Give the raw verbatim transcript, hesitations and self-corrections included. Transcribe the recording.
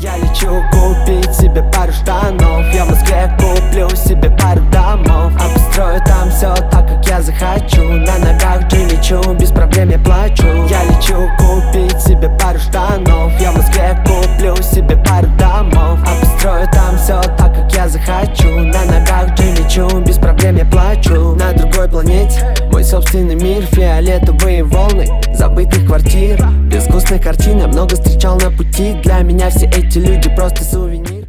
Я лечу купить себе пару штанов. Я в Москве куплю себе пару домов. Обустрою там все так, как я захочу. На ногах Джимми Чу, без проблем я плачу. Я лечу купить себе пару штанов. Я в Москве куплю себе пару домов. Обустрою там все так, как я захочу. На ногах Джимми Чу, без проблем я плачу. На другой планете мой собственный мир. Фиолетовые волны забытых квартир. Безвкусных картин я много встречал на пути. Для меня все эти люди просто сувениры.